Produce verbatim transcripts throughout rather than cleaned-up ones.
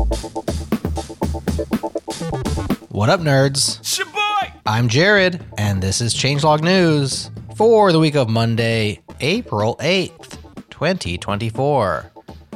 What up, nerds? Shaboy! I'm Jared, and this is Changelog News for the week of Monday, April eighth, twenty twenty-four.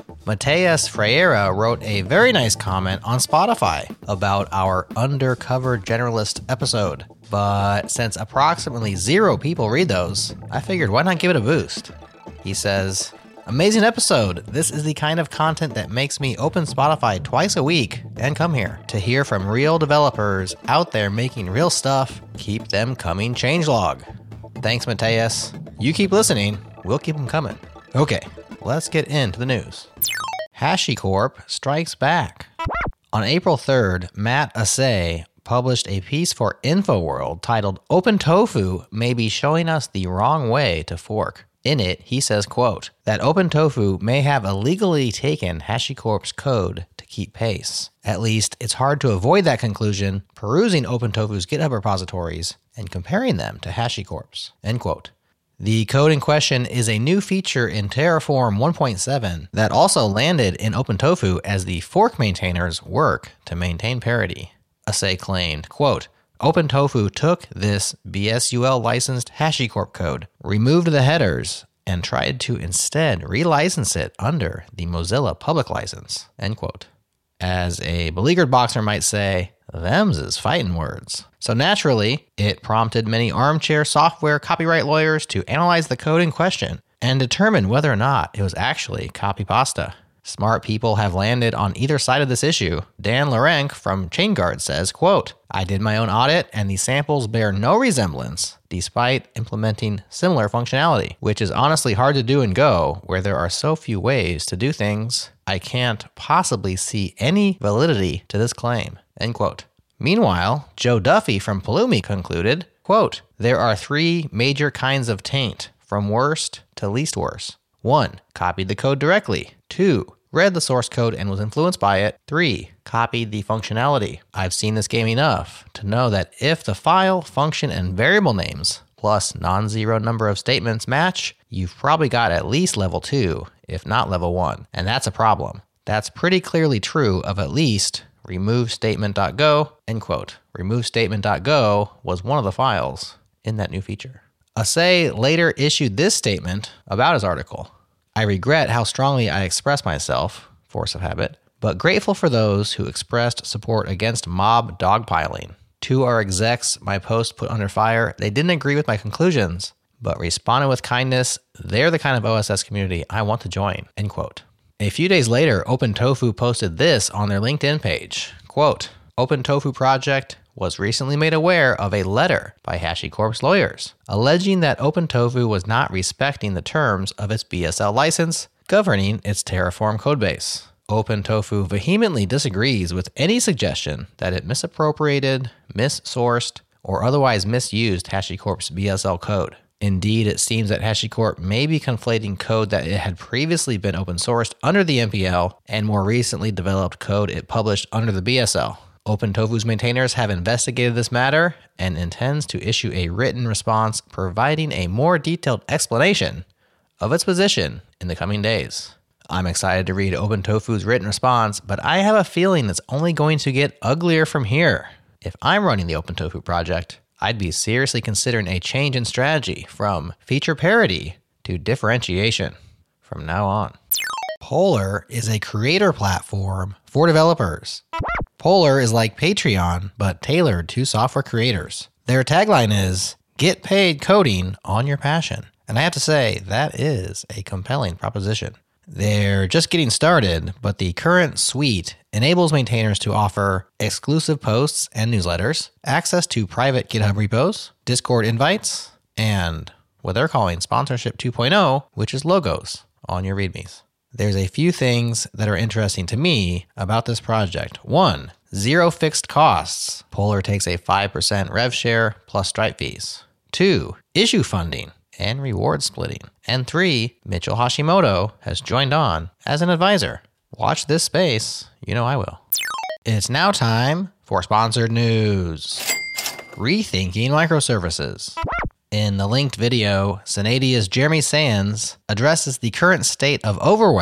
Mateus Freire wrote a very nice comment on Spotify about our Undercover Generalist episode, but since approximately zero people read those, I figured why not give it a boost? He says, "Amazing episode. This is the kind of content that makes me open Spotify twice a week and come here to hear from real developers out there making real stuff. Keep them coming, Changelog." Thanks, Mateus. You keep listening. We'll keep them coming. Okay, let's get into the news. HashiCorp strikes back. On April third, Matt Asay published a piece for InfoWorld titled "OpenTofu May Be Showing Us the Wrong Way to Fork." In it, he says, quote, that OpenTofu may have illegally taken HashiCorp's code to keep pace. At least, it's hard to avoid that conclusion perusing OpenTofu's GitHub repositories and comparing them to HashiCorp's, end quote. The code in question is a new feature in Terraform one point seven that also landed in OpenTofu as the fork maintainers work to maintain parity. Asay claimed, quote, OpenTofu took this B S U L licensed HashiCorp code, removed the headers, and tried to instead relicense it under the Mozilla public license, end quote. As a beleaguered boxer might say, them's is fighting words. So naturally, it prompted many armchair software copyright lawyers to analyze the code in question and determine whether or not it was actually copy pasta. Smart people have landed on either side of this issue. Dan Larenk from ChainGuard says, quote, I did my own audit and the samples bear no resemblance despite implementing similar functionality, which is honestly hard to do in Go where there are so few ways to do things. I can't possibly see any validity to this claim, end quote. Meanwhile, Joe Duffy from Pulumi concluded, quote, there are three major kinds of taint, from worst to least worst. One, copied the code directly. Two, read the source code and was influenced by it. Three, copied the functionality. I've seen this game enough to know that if the file, function, and variable names plus non-zero number of statements match, you've probably got at least level two, if not level one. And that's a problem. That's pretty clearly true of at least removestatement.go, end quote. Removestatement.go was one of the files in that new feature. Asay later issued this statement about his article. I regret how strongly I expressed myself, force of habit, but grateful for those who expressed support against mob dogpiling. To our execs my post put under fire, they didn't agree with my conclusions, but responded with kindness. They're the kind of O S S community I want to join, end quote. A few days later, OpenTofu posted this on their LinkedIn page, quote, OpenTofu project was recently made aware of a letter by HashiCorp's lawyers alleging that OpenTofu was not respecting the terms of its B S L license governing its Terraform codebase. OpenTofu vehemently disagrees with any suggestion that it misappropriated, missourced, or otherwise misused HashiCorp's B S L code. Indeed, it seems that HashiCorp may be conflating code that it had previously been open sourced under the M P L and more recently developed code it published under the B S L. OpenTofu's maintainers have investigated this matter and intends to issue a written response providing a more detailed explanation of its position in the coming days. I'm excited to read OpenTofu's written response, but I have a feeling it's only going to get uglier from here. If I'm running the OpenTofu project, I'd be seriously considering a change in strategy from feature parity to differentiation from now on. Polar is a creator platform for developers. Polar is like Patreon, but tailored to software creators. Their tagline is, get paid coding on your passion. And I have to say, that is a compelling proposition. They're just getting started, but the current suite enables maintainers to offer exclusive posts and newsletters, access to private GitHub repos, Discord invites, and what they're calling Sponsorship two point oh, which is logos on your readmes. There's a few things that are interesting to me about this project. One, zero fixed costs. Polar takes a five percent rev share plus Stripe fees. Two, issue funding and reward splitting. And three, Mitchell Hashimoto has joined on as an advisor. Watch this space. You know I will. It's now time for sponsored news. Rethinking microservices. In the linked video, Synadia's Jeremy Sands addresses the current state of overwhelm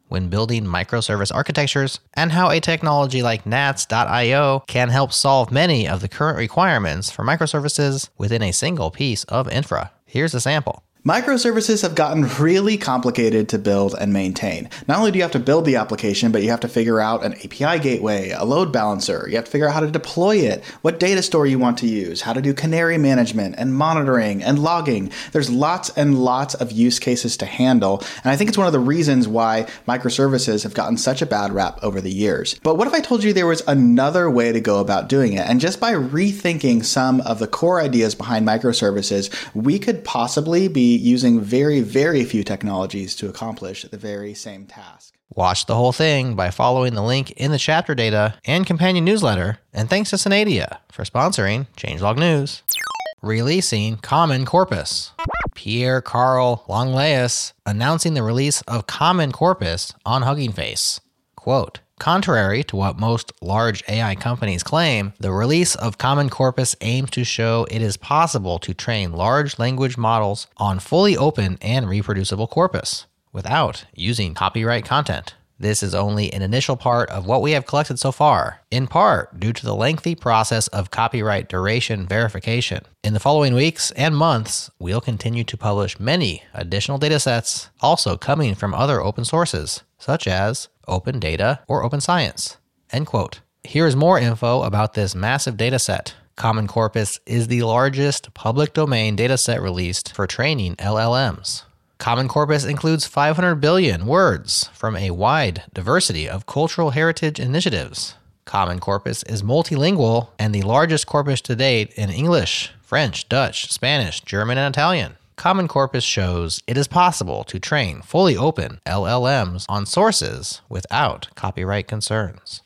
when building microservice architectures, and how a technology like Nats dot io can help solve many of the current requirements for microservices within a single piece of infra. Here's a sample. Microservices have gotten really complicated to build and maintain. Not only do you have to build the application, but you have to figure out an A P I gateway, a load balancer. You have to figure out how to deploy it, what data store you want to use, how to do canary management and monitoring and logging. There's lots and lots of use cases to handle. And I think it's one of the reasons why microservices have gotten such a bad rap over the years. But what if I told you there was another way to go about doing it? And just by rethinking some of the core ideas behind microservices, we could possibly be using very, very few technologies to accomplish the very same task. Watch the whole thing by following the link in the chapter data and companion newsletter. And thanks to Synadia for sponsoring Changelog News. Releasing Common Corpus. Pierre Carl Longlaeus announcing the release of Common Corpus on Hugging Face. Quote, contrary to what most large A I companies claim, the release of Common Corpus aims to show it is possible to train large language models on fully open and reproducible corpus without using copyright content. This is only an initial part of what we have collected so far, in part due to the lengthy process of copyright duration verification. In the following weeks and months, we'll continue to publish many additional datasets, also coming from other open sources, such as Open Data or Open Science. End quote. Here is more info about this massive dataset. Common Corpus is the largest public domain dataset released for training L L Ms. Common Corpus includes five hundred billion words from a wide diversity of cultural heritage initiatives. Common Corpus is multilingual and the largest corpus to date in English, French, Dutch, Spanish, German, and Italian. Common Corpus shows it is possible to train fully open L L Ms on sources without copyright concerns.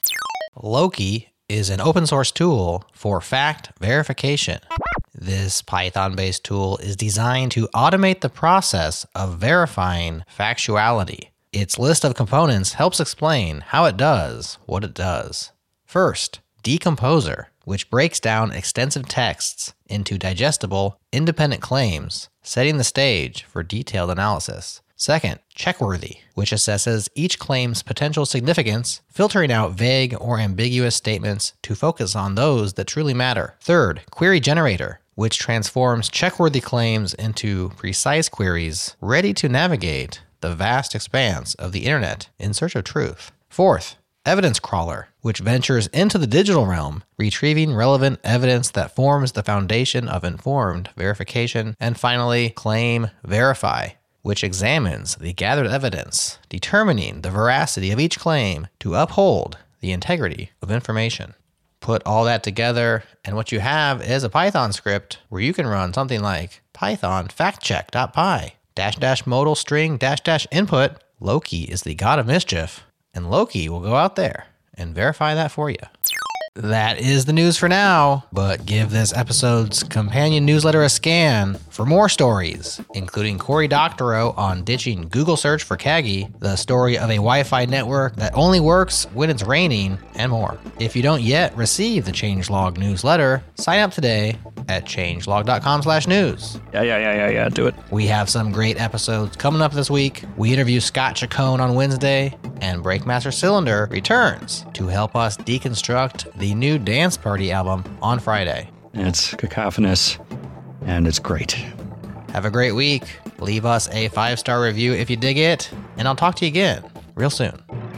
Loki is an open source tool for fact verification. This Python-based tool is designed to automate the process of verifying factuality. Its list of components helps explain how it does what it does. First, Decomposer, which breaks down extensive texts into digestible, independent claims, setting the stage for detailed analysis. Second, Checkworthy, which assesses each claim's potential significance, filtering out vague or ambiguous statements to focus on those that truly matter. Third, Query Generator, which transforms checkworthy claims into precise queries ready to navigate the vast expanse of the internet in search of truth. Fourth, Evidence Crawler, which ventures into the digital realm, retrieving relevant evidence that forms the foundation of informed verification. And finally, Claim Verify, which examines the gathered evidence, determining the veracity of each claim to uphold the integrity of information. Put all that together, and what you have is a Python script where you can run something like python factcheck.py dash dash modal string dash dash input. Loki is the god of mischief, and Loki will go out there and verify that for you. That is the news for now, but give this episode's companion newsletter a scan for more stories, including Cory Doctorow on ditching Google search for Kagi, the story of a Wi-Fi network that only works when it's raining, and more. If you don't yet receive the Changelog newsletter, sign up today at changelog.com slash news. Yeah, yeah, yeah, yeah, yeah, do it. We have some great episodes coming up this week. We interview Scott Chacon on Wednesday, and Breakmaster Cylinder returns to help us deconstruct the new Dance Party album on Friday. It's cacophonous, and it's great. Have a great week. Leave us a five-star review if you dig it, and I'll talk to you again real soon.